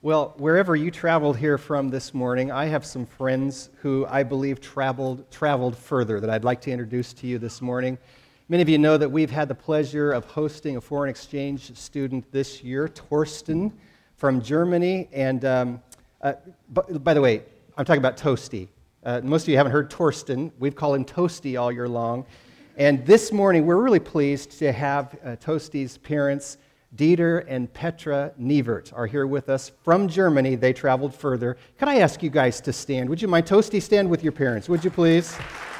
Well, wherever you traveled here from this morning, I have some friends who I believe traveled further that I'd like to introduce to you this morning. Many of you know that we've had the pleasure of hosting a foreign exchange student this year, Torsten, from Germany. And by the way, I'm talking about Toasty. Most of you haven't heard Torsten. We've called him Toasty all year long. And this morning, we're really pleased to have Toasty's parents, Dieter and Petra Nievert, are here with us from Germany. They traveled further. Could I ask you guys to stand? Would you mind? Toasty, stand with your parents, would you please?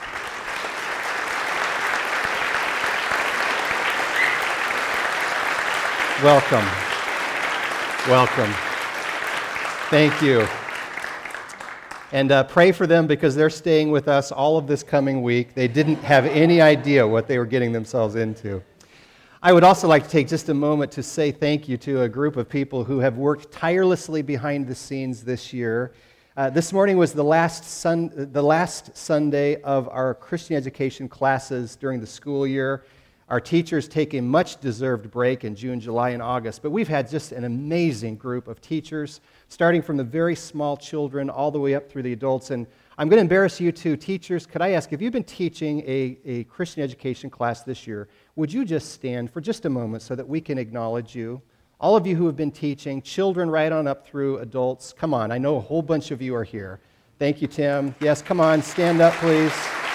Welcome. Welcome. Thank you. And pray for them because they're staying with us all of this coming week. They didn't have any idea what they were getting themselves into. I would also like to take just a moment to say thank you to a group of people who have worked tirelessly behind the scenes this year. This morning was the last Sunday of our Christian education classes during the school year. Our teachers take a much-deserved break in June, July, and August, but we've had just an amazing group of teachers, starting from the very small children all the way up through the adults. And I'm going to embarrass you too. Teachers, could I ask, if you've been teaching a Christian education class this year, would you just stand for just a moment so that we can acknowledge you? All of you who have been teaching, children right on up through adults, come on, I know a whole bunch of you are here. Thank you, Tim. Yes, come on, stand up, please.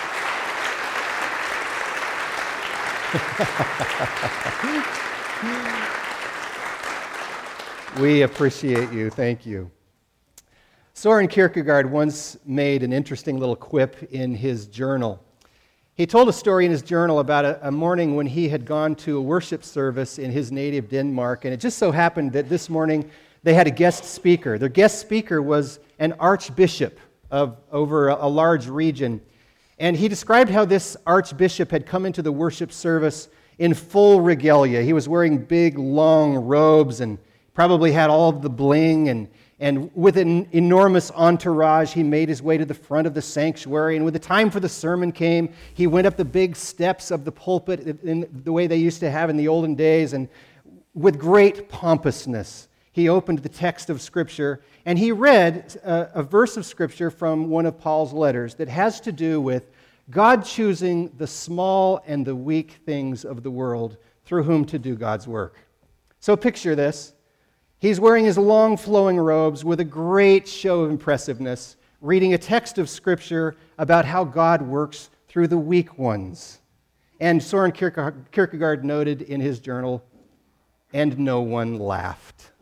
We appreciate you. Thank you. Soren Kierkegaard once made an interesting little quip in his journal. He told a story in his journal about a morning when he had gone to a worship service in his native Denmark, and it just so happened that this morning they had a guest speaker. Their guest speaker was an archbishop over a large region, and he described how this archbishop had come into the worship service in full regalia. He was wearing big, long robes and probably had all of the bling, and with an enormous entourage, he made his way to the front of the sanctuary. And when the time for the sermon came, he went up the big steps of the pulpit in the way they used to have in the olden days. And with great pompousness, he opened the text of Scripture, and he read a verse of Scripture from one of Paul's letters that has to do with God choosing the small and the weak things of the world through whom to do God's work. So picture this. He's wearing his long flowing robes with a great show of impressiveness, reading a text of Scripture about how God works through the weak ones. And Soren Kierkegaard noted in his journal, and no one laughed.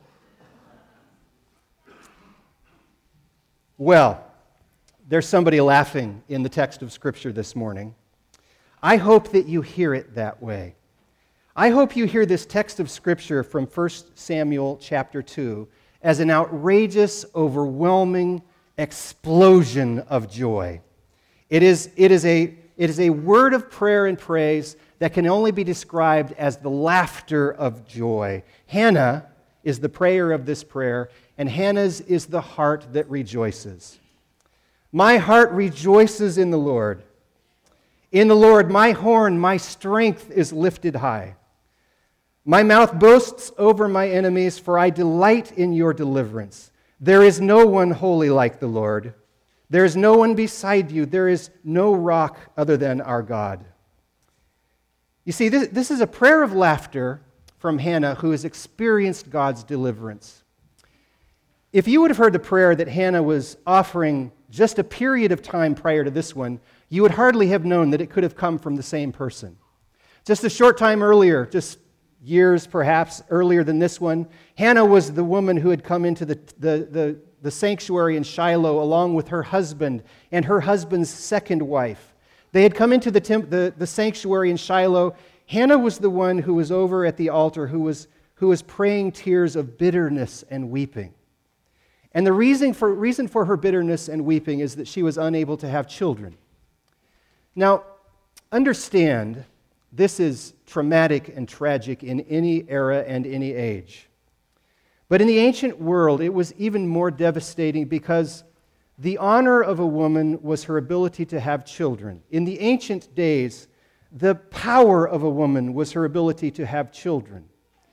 Well, there's somebody laughing in the text of Scripture this morning. I hope that you hear it that way. I hope you hear this text of Scripture from 1 Samuel chapter 2 as an outrageous, overwhelming explosion of joy. It is a word of prayer and praise that can only be described as the laughter of joy. Hannah is the prayer of this prayer, and Hannah's is the heart that rejoices. My heart rejoices in the Lord. In the Lord, my horn, my strength is lifted high. My mouth boasts over my enemies, for I delight in your deliverance. There is no one holy like the Lord. There is no one beside you. There is no rock other than our God. You see, this is a prayer of laughter from Hannah, who has experienced God's deliverance. If you would have heard the prayer that Hannah was offering just a period of time prior to this one, you would hardly have known that it could have come from the same person. Just a short time earlier, just years perhaps earlier than this one, Hannah was the woman who had come into the sanctuary in Shiloh along with her husband and her husband's second wife. They had come into the sanctuary in Shiloh. Hannah was the one who was over at the altar who was praying tears of bitterness and weeping. And the reason for her bitterness and weeping is that she was unable to have children. Now, understand, this is traumatic and tragic in any era and any age. But in the ancient world, it was even more devastating because the honor of a woman was her ability to have children. In the ancient days, the power of a woman was her ability to have children.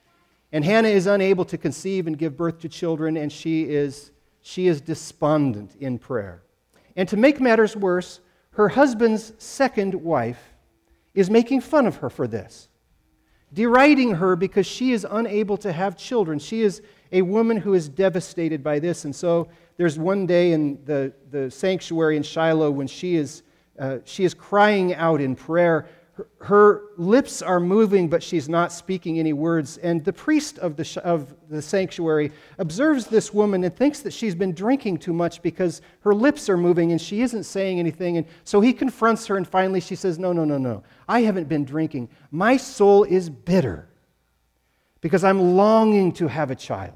And Hannah is unable to conceive and give birth to children, and she is despondent in prayer. And to make matters worse, her husband's second wife is making fun of her for this, deriding her because she is unable to have children. She is a woman who is devastated by this. And so there's one day in the sanctuary in Shiloh when she is crying out in prayer. Her lips are moving, but she's not speaking any words. And the priest of the sanctuary observes this woman and thinks that she's been drinking too much because her lips are moving and she isn't saying anything. And so he confronts her, and finally she says, No. I haven't been drinking. My soul is bitter because I'm longing to have a child.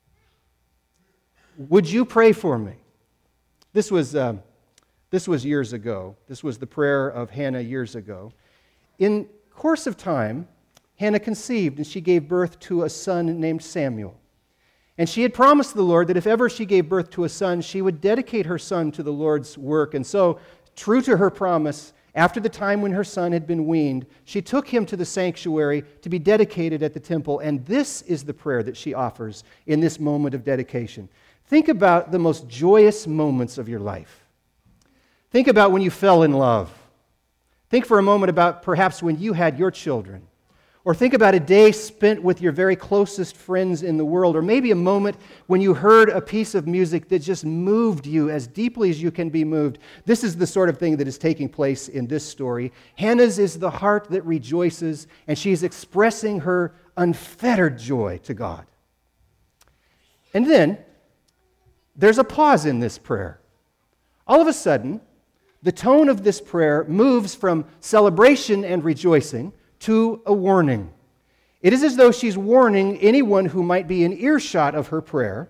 Would you pray for me? This was years ago. This was the prayer of Hannah years ago. In course of time, Hannah conceived, and she gave birth to a son named Samuel. And she had promised the Lord that if ever she gave birth to a son, she would dedicate her son to the Lord's work. And so, true to her promise, after the time when her son had been weaned, she took him to the sanctuary to be dedicated at the temple. And this is the prayer that she offers in this moment of dedication. Think about the most joyous moments of your life. Think about when you fell in love. Think for a moment about perhaps when you had your children. Or think about a day spent with your very closest friends in the world. Or maybe a moment when you heard a piece of music that just moved you as deeply as you can be moved. This is the sort of thing that is taking place in this story. Hannah's is the heart that rejoices, and she's expressing her unfettered joy to God. And then there's a pause in this prayer. All of a sudden, the tone of this prayer moves from celebration and rejoicing to a warning. It is as though she's warning anyone who might be in earshot of her prayer.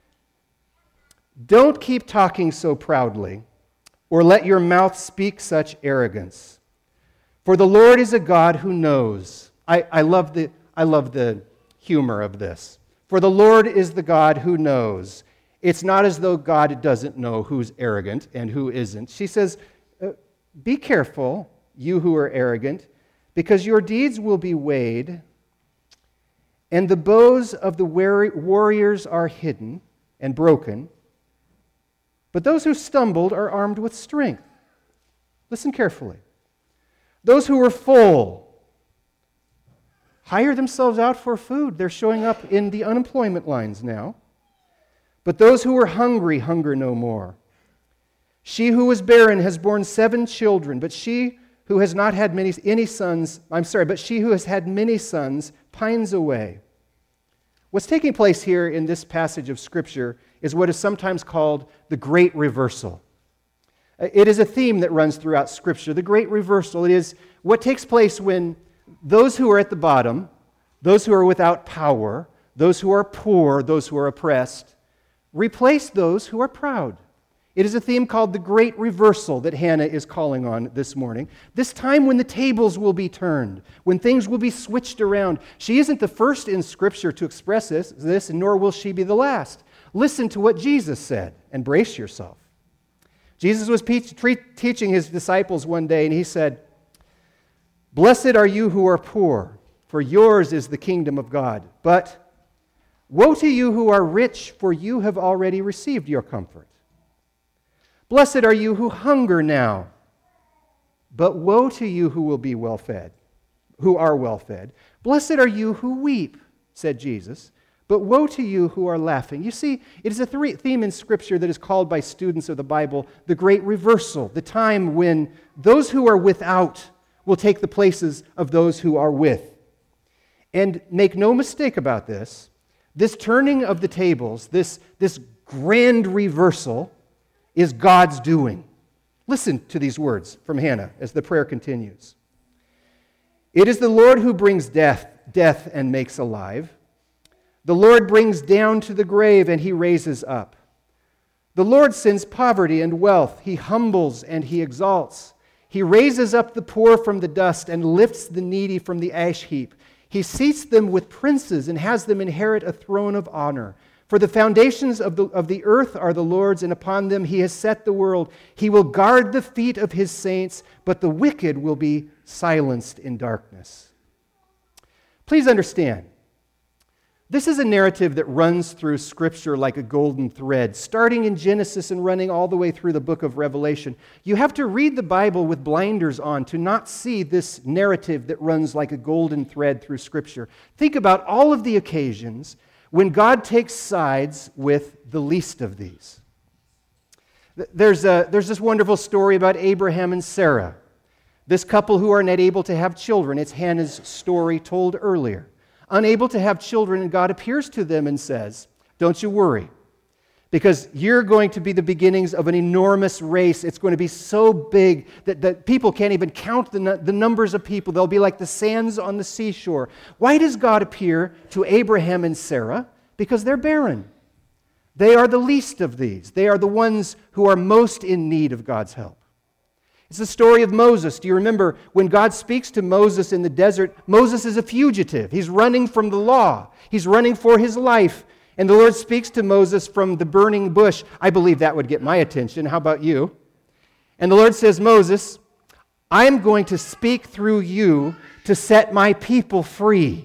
Don't keep talking so proudly, or let your mouth speak such arrogance. For the Lord is a God who knows. I love the humor of this. For the Lord is the God who knows. It's not as though God doesn't know who's arrogant and who isn't. She says, be careful, you who are arrogant, because your deeds will be weighed, and the bows of the warriors are hidden and broken, but those who stumbled are armed with strength. Listen carefully. Those who were full hire themselves out for food. They're showing up in the unemployment lines now. But those who were hungry hunger no more. She who was barren has borne 7 children, but she who has had many sons pines away. What's taking place here in this passage of Scripture is what is sometimes called the Great Reversal. It is a theme that runs throughout Scripture. The Great Reversal, it is what takes place when those who are at the bottom, those who are without power, those who are poor, those who are oppressed, replace those who are proud. It is a theme called the Great Reversal that Hannah is calling on this morning. This time when the tables will be turned, when things will be switched around. She isn't the first in Scripture to express this, and nor will she be the last. Listen to what Jesus said and brace yourself. Jesus was teaching his disciples one day, and he said, "Blessed are you who are poor, for yours is the kingdom of God. But woe to you who are rich, for you have already received your comfort. Blessed are you who hunger now, but woe to you who will be well-fed, who are well-fed. Blessed are you who weep," said Jesus, "but woe to you who are laughing." You see, it is a theme in Scripture that is called by students of the Bible the Great Reversal, the time when those who are without will take the places of those who are with. And make no mistake about this, this turning of the tables, this grand reversal, is God's doing. Listen to these words from Hannah as the prayer continues. "It is the Lord who brings death and makes alive. The Lord brings down to the grave and he raises up. The Lord sends poverty and wealth. He humbles and he exalts. He raises up the poor from the dust and lifts the needy from the ash heap. He seats them with princes and has them inherit a throne of honor. For the foundations of the earth are the Lord's, and upon them he has set the world. He will guard the feet of his saints, but the wicked will be silenced in darkness." Please understand, This is a narrative that runs through Scripture like a golden thread, starting in Genesis and running all the way through the book of Revelation. You have to read the Bible with blinders on to not see this narrative that runs like a golden thread through Scripture. Think about all of the occasions when God takes sides with the least of these. There's this wonderful story about Abraham and Sarah, this couple who are not able to have children. It's Hannah's story told earlier. Unable to have children, and God appears to them and says, "Don't you worry, because you're going to be the beginnings of an enormous race. It's going to be so big that people can't even count the numbers of people. They'll be like the sands on the seashore." Why does God appear to Abraham and Sarah? Because they're barren. They are the least of these. They are the ones who are most in need of God's help. It's the story of Moses. Do you remember when God speaks to Moses in the desert? Moses is a fugitive. He's running from the law. He's running for his life. And the Lord speaks to Moses from the burning bush. I believe that would get my attention. How about you? And the Lord says, "Moses, I am going to speak through you to set my people free."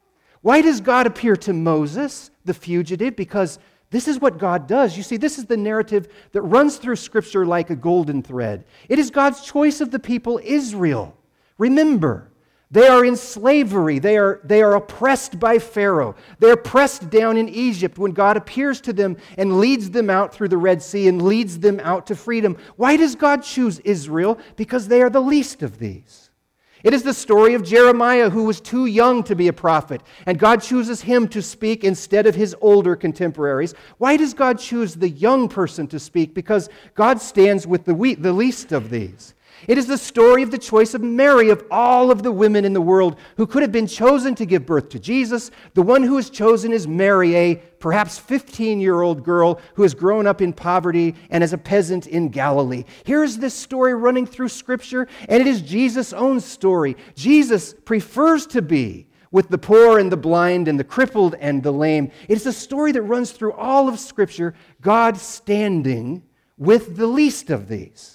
Why does God appear to Moses, the fugitive? Because this is what God does. You see, this is the narrative that runs through Scripture like a golden thread. It is God's choice of the people Israel. Remember, they are in slavery. They are oppressed by Pharaoh. They are pressed down in Egypt when God appears to them and leads them out through the Red Sea and leads them out to freedom. Why does God choose Israel? Because they are the least of these. It is the story of Jeremiah, who was too young to be a prophet, and God chooses him to speak instead of his older contemporaries. Why does God choose the young person to speak? Because God stands with the least of these. It is the story of the choice of Mary, of all of the women in the world who could have been chosen to give birth to Jesus. The one who is chosen is Mary, a perhaps 15-year-old girl who has grown up in poverty and as a peasant in Galilee. Here is this story running through Scripture, and it is Jesus' own story. Jesus prefers to be with the poor and the blind and the crippled and the lame. It is a story that runs through all of Scripture, God standing with the least of these.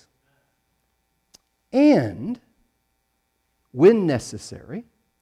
And, when necessary,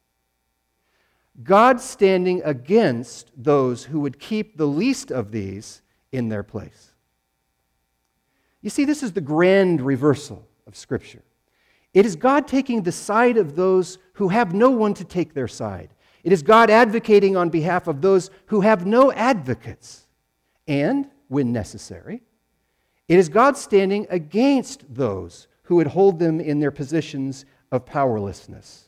God standing against those who would keep the least of these in their place. You see, this is the grand reversal of Scripture. It is God taking the side of those who have no one to take their side. It is God advocating on behalf of those who have no advocates. And, when necessary, it is God standing against those who would hold them in their positions of powerlessness.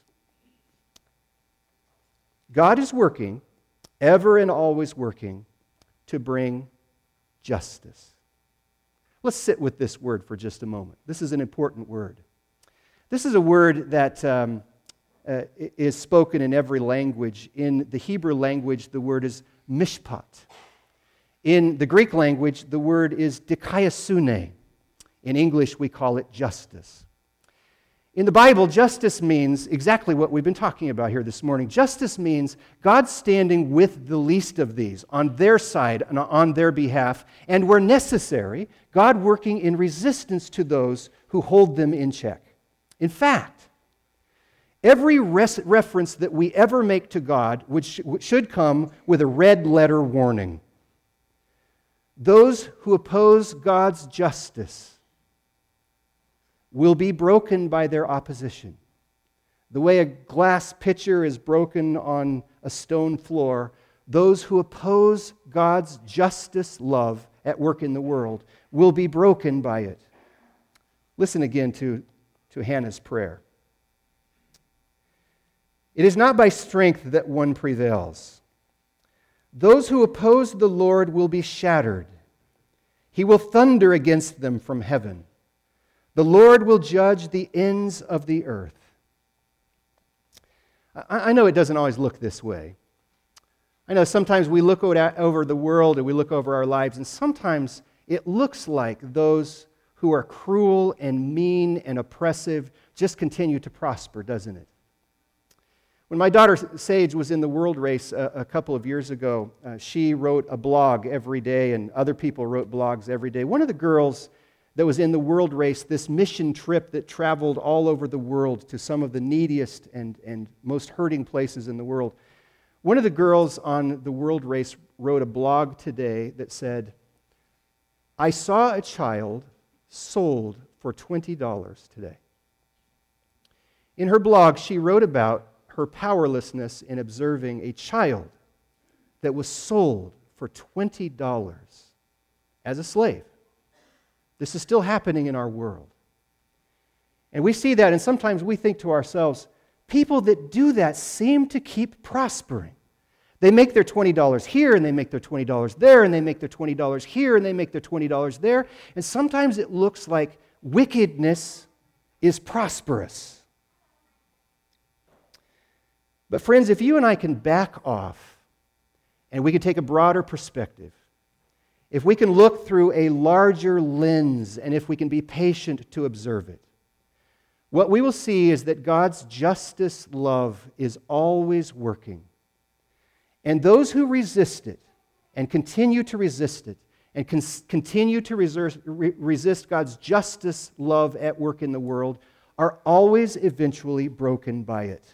God is working, ever and always working, to bring justice. Let's sit with this word for just a moment. This is an important word. This is a word that is spoken in every language. In the Hebrew language, the word is mishpat. In the Greek language, the word is dikaiosune. In English, we call it justice. In the Bible, justice means exactly what we've been talking about here this morning. Justice means God standing with the least of these, on their side and on their behalf, and where necessary, God working in resistance to those who hold them in check. In fact, every reference that we ever make to God should come with a red letter warning. Those who oppose God's justice will be broken by their opposition. The way a glass pitcher is broken on a stone floor, those who oppose God's justice love at work in the world will be broken by it. Listen again to Hannah's prayer. It is not by strength that one prevails. Those who oppose the Lord will be shattered. He will thunder against them from heaven. The Lord will judge the ends of the earth. I know it doesn't always look this way. I know sometimes we look over the world and we look over our lives, and sometimes it looks like those who are cruel and mean and oppressive just continue to prosper, doesn't it? When my daughter Sage was in the world race a couple of years ago, she wrote a blog every day, and other people wrote blogs every day. One of the girls that was in the world race, this mission trip that traveled all over the world to some of the neediest and most hurting places in the world. One of the girls on the World Race wrote a blog today that said, "I saw a child sold for $20 today." In her blog, she wrote about her powerlessness in observing a child that was sold for $20 as a slave. This is still happening in our world. And we see that, and sometimes we think to ourselves, people that do that seem to keep prospering. They make their $20 here, and they make their $20 there, and they make their $20 here, and they make their $20 there. And sometimes it looks like wickedness is prosperous. But friends, if you and I can back off, and we can take a broader perspective, if we can look through a larger lens, and if we can be patient to observe it, what we will see is that God's justice love is always working. And those who resist it and continue to resist it and continue to resist God's justice love at work in the world are always eventually broken by it.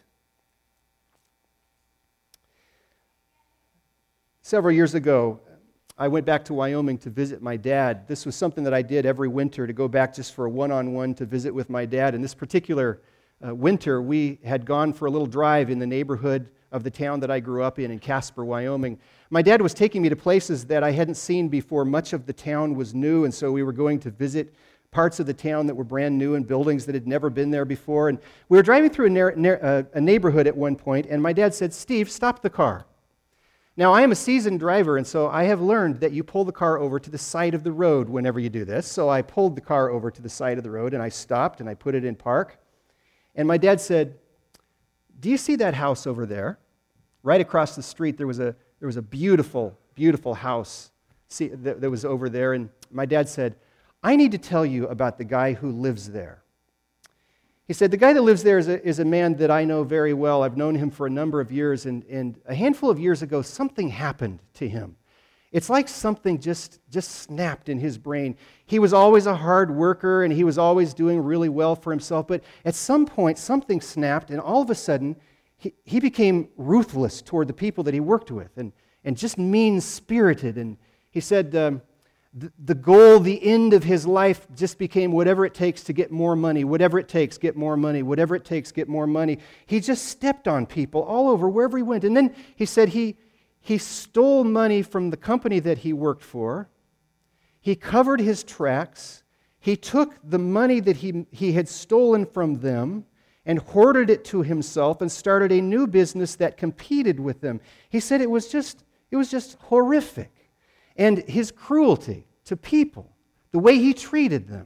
Several years ago, I went back to Wyoming to visit my dad. This was something that I did every winter, to go back just for a one-on-one to visit with my dad. And this particular winter, we had gone for a little drive in the neighborhood of the town that I grew up in Casper, Wyoming. My dad was taking me to places that I hadn't seen before. Much of the town was new, and so we were going to visit parts of the town that were brand new and buildings that had never been there before. And we were driving through a neighborhood at one point, and my dad said, "Steve, stop the car." Now, I am a seasoned driver, and so I have learned that you pull the car over to the side of the road whenever you do this. So I pulled the car over to the side of the road, and I stopped, and I put it in park. And my dad said, "Do you see that house over there?" Right across the street, there was a beautiful, beautiful house that was over there. And my dad said, "I need to tell you about the guy who lives there." He said, "The guy that lives there is a man that I know very well. I've known him for a number of years, and a handful of years ago, something happened to him. It's like something just snapped in his brain. He was always a hard worker, and he was always doing really well for himself, but at some point, something snapped, and all of a sudden, he became ruthless toward the people that he worked with, and just mean-spirited." And he said, the goal, the end of his life just became whatever it takes to get more money, whatever it takes, get more money, whatever it takes, get more money. He just stepped on people all over, wherever he went. And then he said he stole money from the company that he worked for. He covered his tracks. He took the money that he had stolen from them and hoarded it to himself and started a new business that competed with them. He said it was just horrific. And his cruelty to people, the way he treated them.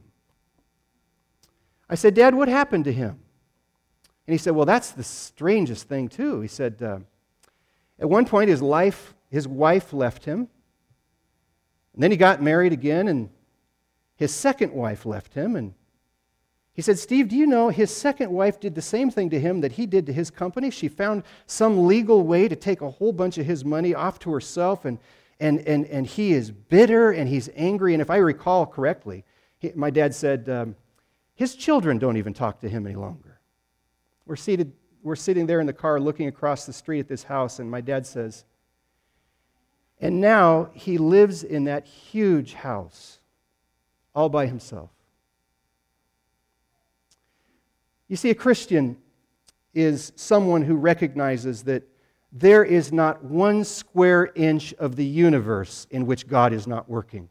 I said, "Dad, what happened to him?" And he said, "Well, that's the strangest thing, too." He said, at one point, his wife left him. And then he got married again, and his second wife left him. And he said, "Steve, do you know his second wife did the same thing to him that he did to his company? She found some legal way to take a whole bunch of his money off to herself, and he is bitter, and he's angry." And if I recall correctly, my dad said, his children don't even talk to him any longer. We're sitting there in the car looking across the street at this house, and my dad says, "And now he lives in that huge house all by himself." You see, a Christian is someone who recognizes that there is not one square inch of the universe in which God is not working.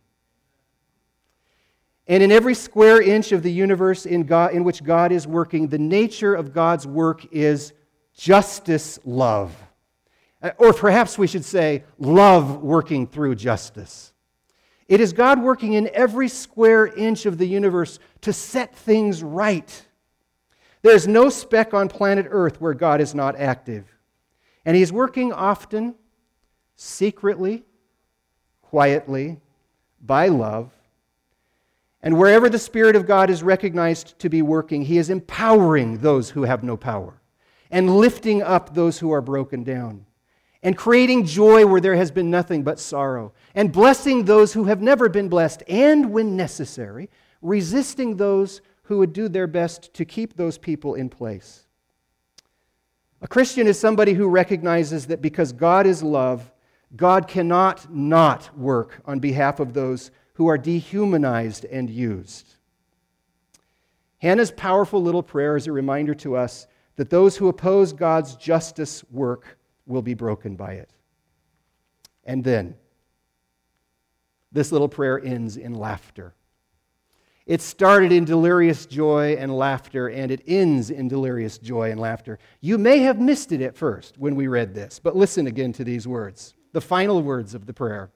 And in every square inch of the universe in which God is working, the nature of God's work is justice love. Or perhaps we should say, love working through justice. It is God working in every square inch of the universe to set things right. There's no speck on planet Earth where God is not active. And He's working often, secretly, quietly, by love. And wherever the Spirit of God is recognized to be working, He is empowering those who have no power, and lifting up those who are broken down, and creating joy where there has been nothing but sorrow, and blessing those who have never been blessed, and when necessary, resisting those who would do their best to keep those people in place. A Christian is somebody who recognizes that because God is love, God cannot not work on behalf of those who are dehumanized and used. Hannah's powerful little prayer is a reminder to us that those who oppose God's justice work will be broken by it. And then, this little prayer ends in laughter. It started in delirious joy and laughter, and it ends in delirious joy and laughter. You may have missed it at first when we read this, but listen again to these words, the final words of the prayer.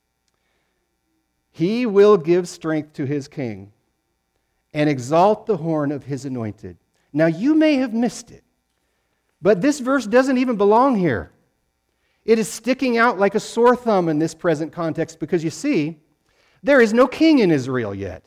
He will give strength to his king and exalt the horn of his anointed. Now, you may have missed it, but this verse doesn't even belong here. It is sticking out like a sore thumb in this present context because, you see, there is no king in Israel yet.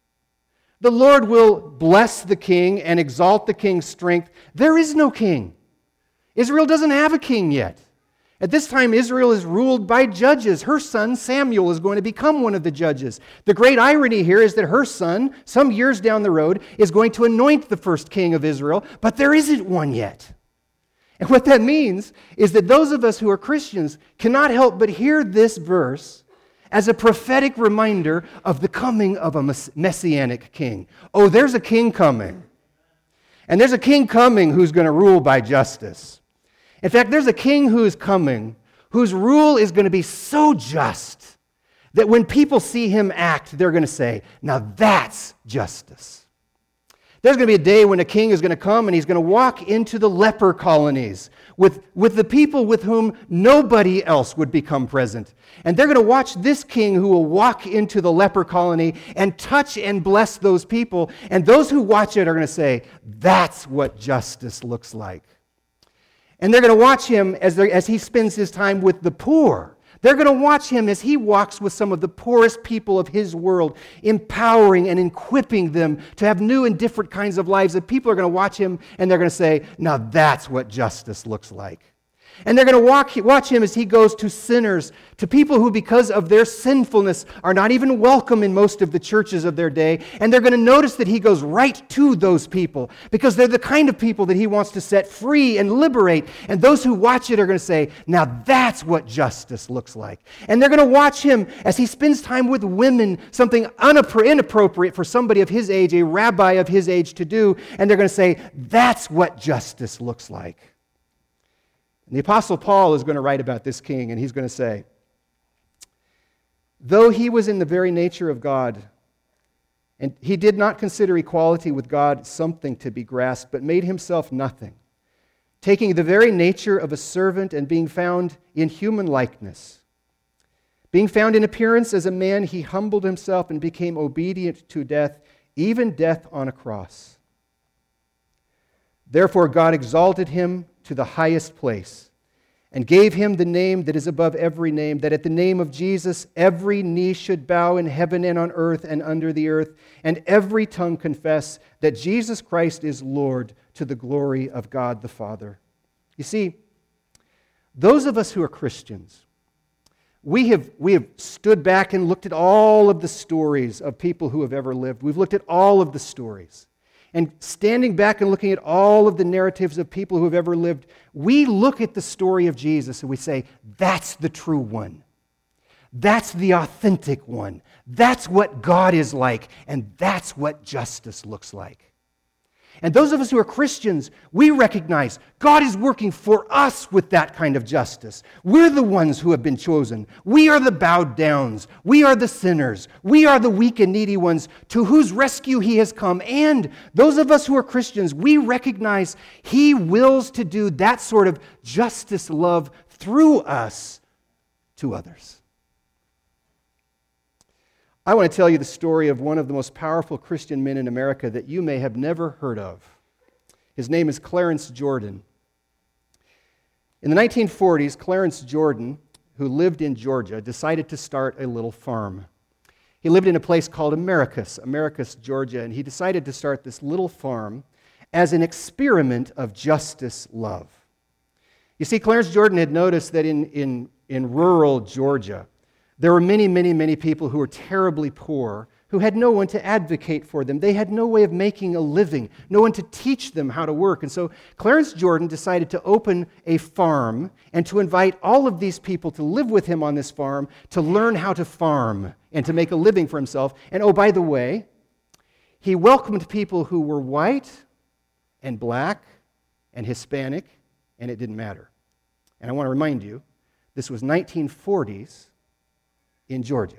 The Lord will bless the king and exalt the king's strength. There is no king. Israel doesn't have a king yet. At this time, Israel is ruled by judges. Her son, Samuel, is going to become one of the judges. The great irony here is that her son, some years down the road, is going to anoint the first king of Israel, but there isn't one yet. And what that means is that those of us who are Christians cannot help but hear this verse as a prophetic reminder of the coming of a messianic king. Oh, there's a king coming. And there's a king coming who's going to rule by justice. In fact, there's a king who's coming whose rule is going to be so just that when people see him act, they're going to say, now that's justice. There's going to be a day when a king is going to come and he's going to walk into the leper colonies with the people with whom nobody else would become present. And they're going to watch this king who will walk into the leper colony and touch and bless those people. And those who watch it are going to say, that's what justice looks like. And they're going to watch him as he spends his time with the poor. They're going to watch him as he walks with some of the poorest people of his world, empowering and equipping them to have new and different kinds of lives. And people are going to watch him and they're going to say, now that's what justice looks like. And they're going to watch him as he goes to sinners, to people who, because of their sinfulness, are not even welcome in most of the churches of their day. And they're going to notice that he goes right to those people because they're the kind of people that he wants to set free and liberate. And those who watch it are going to say, now that's what justice looks like. And they're going to watch him as he spends time with women, something inappropriate for somebody of his age, a rabbi of his age to do. And they're going to say, that's what justice looks like. And the Apostle Paul is going to write about this king, and he's going to say, though he was in the very nature of God, and he did not consider equality with God something to be grasped, but made himself nothing, taking the very nature of a servant and being found in human likeness. Being found in appearance as a man, he humbled himself and became obedient to death, even death on a cross. Therefore God exalted him to the highest place and gave him the name that is above every name, that at the name of Jesus every knee should bow in heaven and on earth and under the earth, and every tongue confess that Jesus Christ is Lord, to the glory of God the Father. You see, those of us who are Christians, we have stood back and looked at all of the stories of people who have ever lived. We've looked at all of the stories. And standing back and looking at all of the narratives of people who have ever lived, we look at the story of Jesus and we say, that's the true one. That's the authentic one. That's what God is like, and that's what justice looks like. And those of us who are Christians, we recognize God is working for us with that kind of justice. We're the ones who have been chosen. We are the bowed downs. We are the sinners. We are the weak and needy ones to whose rescue He has come. And those of us who are Christians, we recognize He wills to do that sort of justice love through us to others. I want to tell you the story of one of the most powerful Christian men in America that you may have never heard of. His name is Clarence Jordan. In the 1940s, Clarence Jordan, who lived in Georgia, decided to start a little farm. He lived in a place called Americus, Georgia, and he decided to start this little farm as an experiment of justice love. You see, Clarence Jordan had noticed that in rural Georgia, there were many, many, many people who were terribly poor who had no one to advocate for them. They had no way of making a living, no one to teach them how to work. And so Clarence Jordan decided to open a farm and to invite all of these people to live with him on this farm, to learn how to farm and to make a living for himself. And oh, by the way, he welcomed people who were white and black and Hispanic, and it didn't matter. And I want to remind you, this was 1940s in Georgia.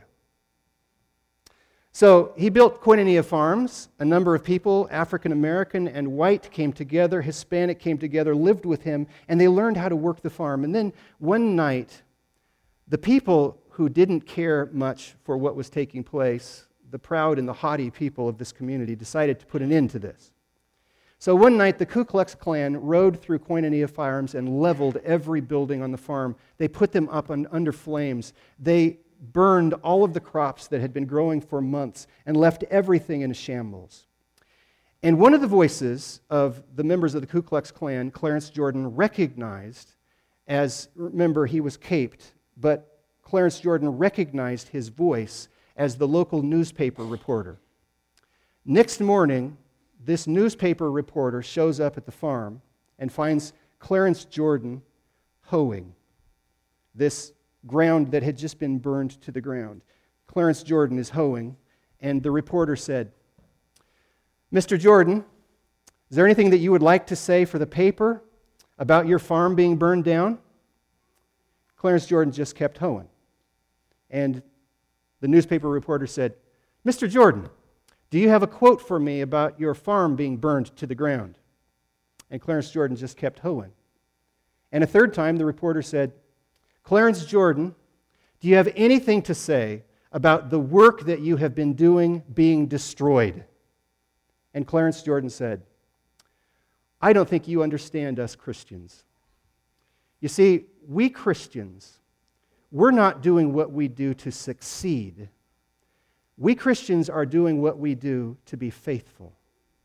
So he built Koinonia Farms. A number of people, African American and white, came together, Hispanic came together, lived with him, and they learned how to work the farm. And then one night, the people who didn't care much for what was taking place, the proud and the haughty people of this community, decided to put an end to this. So one night, the Ku Klux Klan rode through Koinonia Farms and leveled every building on the farm. They put them up under flames. They burned all of the crops that had been growing for months and left everything in a shambles. And one of the voices of the members of the Ku Klux Klan, Clarence Jordan, recognized, remember, he was caped, but Clarence Jordan recognized his voice as the local newspaper reporter. Next morning, this newspaper reporter shows up at the farm and finds Clarence Jordan hoeing this ground that had just been burned to the ground. Clarence Jordan is hoeing, and the reporter said, "Mr. Jordan, is there anything that you would like to say for the paper about your farm being burned down?" Clarence Jordan just kept hoeing. And the newspaper reporter said, "Mr. Jordan, do you have a quote for me about your farm being burned to the ground?" And Clarence Jordan just kept hoeing. And a third time, the reporter said, "Clarence Jordan, do you have anything to say about the work that you have been doing being destroyed?" And Clarence Jordan said, "I don't think you understand us Christians. You see, we Christians, we're not doing what we do to succeed. We Christians are doing what we do to be faithful."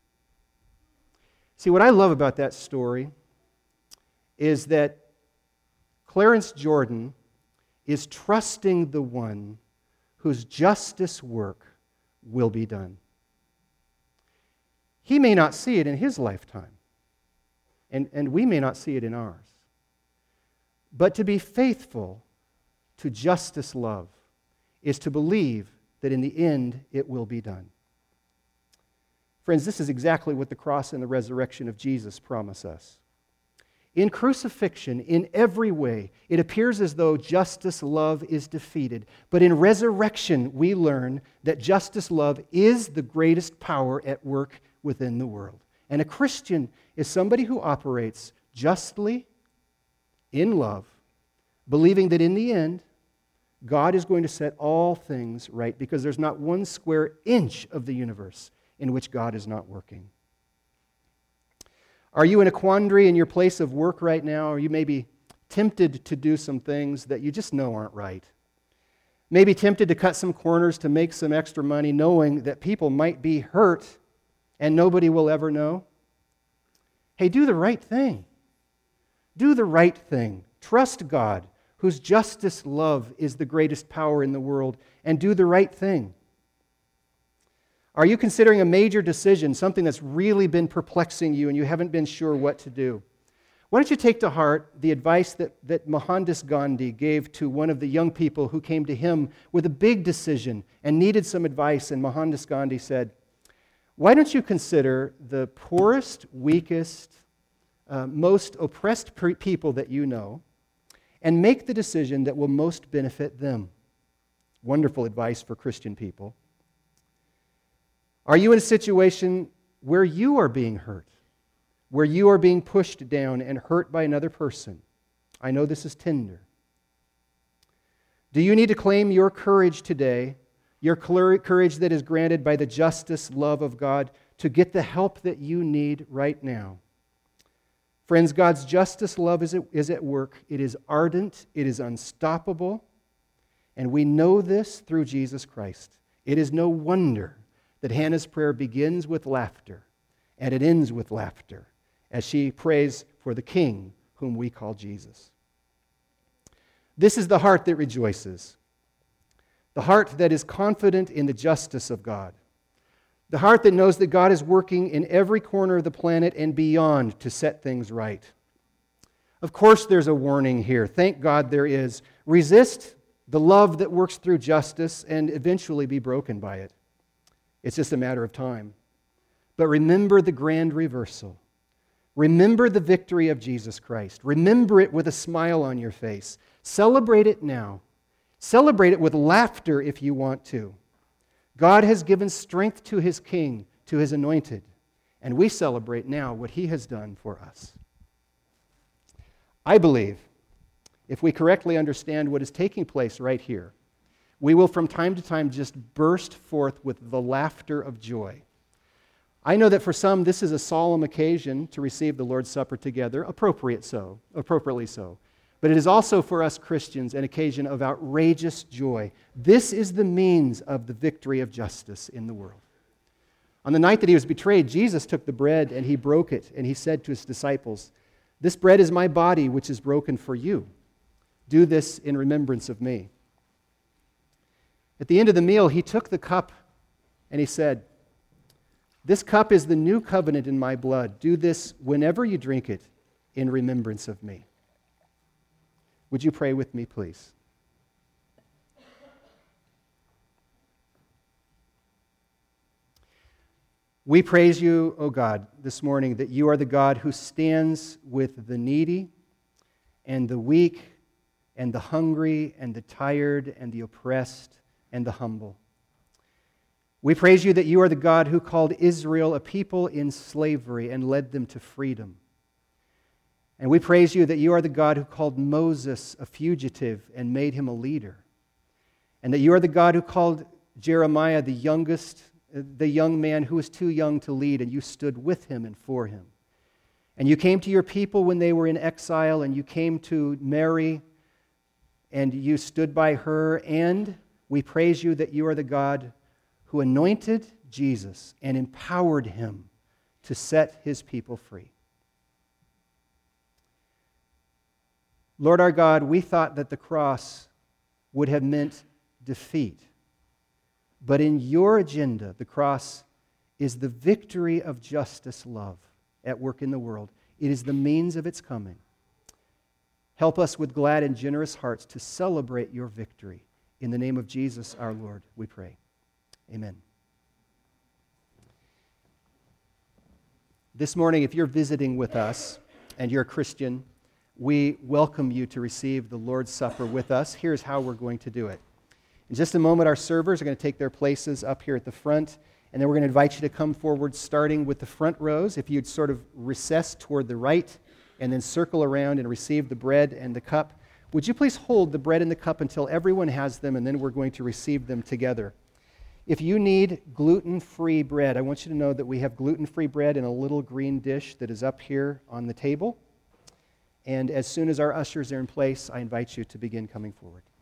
See, what I love about that story is that Clarence Jordan is trusting the one whose justice work will be done. He may not see it in his lifetime, and we may not see it in ours. But to be faithful to justice love is to believe that in the end it will be done. Friends, this is exactly what the cross and the resurrection of Jesus promise us. In crucifixion, in every way, it appears as though justice love is defeated. But in resurrection, we learn that justice love is the greatest power at work within the world. And a Christian is somebody who operates justly, in love, believing that in the end, God is going to set all things right, because there's not one square inch of the universe in which God is not working. Are you in a quandary in your place of work right now? Or you may be tempted to do some things that you just know aren't right? Maybe tempted to cut some corners to make some extra money, knowing that people might be hurt and nobody will ever know? Hey, do the right thing. Do the right thing. Trust God, whose justice love is the greatest power in the world, and do the right thing. Are you considering a major decision, something that's really been perplexing you and you haven't been sure what to do? Why don't you take to heart the advice that Mohandas Gandhi gave to one of the young people who came to him with a big decision and needed some advice, and Mohandas Gandhi said, "Why don't you consider the poorest, weakest, most oppressed people that you know, and make the decision that will most benefit them?" Wonderful advice for Christian people. Are you in a situation where you are being hurt, where you are being pushed down and hurt by another person? I know this is tender. Do you need to claim your courage today, your courage that is granted by the justice, love of God, to get the help that you need right now? Friends, God's justice love is at work. It is ardent, it is unstoppable, and we know this through Jesus Christ. It is no wonder that Hannah's prayer begins with laughter and it ends with laughter as she prays for the King whom we call Jesus. This is the heart that rejoices. the heart that is confident in the justice of God, the heart that knows that God is working in every corner of the planet and beyond to set things right. Of course, there's a warning here. Thank God there is. Resist the love that works through justice and eventually be broken by it. It's just a matter of time. But remember the grand reversal. Remember the victory of Jesus Christ. Remember it with a smile on your face. Celebrate it now. Celebrate it with laughter if you want to. God has given strength to His King, to His anointed, and we celebrate now what He has done for us. I believe if we correctly understand what is taking place right here, we will from time to time just burst forth with the laughter of joy. I know that for some this is a solemn occasion to receive the Lord's Supper together, appropriately so. But it is also for us Christians an occasion of outrageous joy. This is the means of the victory of justice in the world. On the night that He was betrayed, Jesus took the bread and He broke it, and He said to His disciples, "This bread is my body, which is broken for you. Do this in remembrance of me." At the end of the meal, He took the cup and He said, "This cup is the new covenant in my blood. Do this whenever you drink it in remembrance of me." Would you pray with me, please? We praise You, O God, this morning that You are the God who stands with the needy and the weak and the hungry and the tired and the oppressed and the humble. We praise You that You are the God who called Israel a people in slavery and led them to freedom. And we praise You that You are the God who called Moses a fugitive and made him a leader. And that You are the God who called Jeremiah the young man who was too young to lead, and You stood with him and for him. And You came to Your people when they were in exile, and You came to Mary, and You stood by her. And we praise You that You are the God who anointed Jesus and empowered Him to set His people free. Lord our God, we thought that the cross would have meant defeat. But in Your agenda, the cross is the victory of justice love at work in the world. It is the means of its coming. Help us with glad and generous hearts to celebrate Your victory. In the name of Jesus our Lord, we pray. Amen. This morning, if you're visiting with us and you're a Christian, we welcome you to receive the Lord's Supper with us. Here's how we're going to do it. In just a moment, our servers are going to take their places up here at the front, and then we're going to invite you to come forward, starting with the front rows. If you'd sort of recess toward the right and then circle around and receive the bread and the cup, would you please hold the bread and the cup until everyone has them, and then we're going to receive them together. If you need gluten-free bread, I want you to know that we have gluten-free bread in a little green dish that is up here on the table. And as soon as our ushers are in place, I invite you to begin coming forward.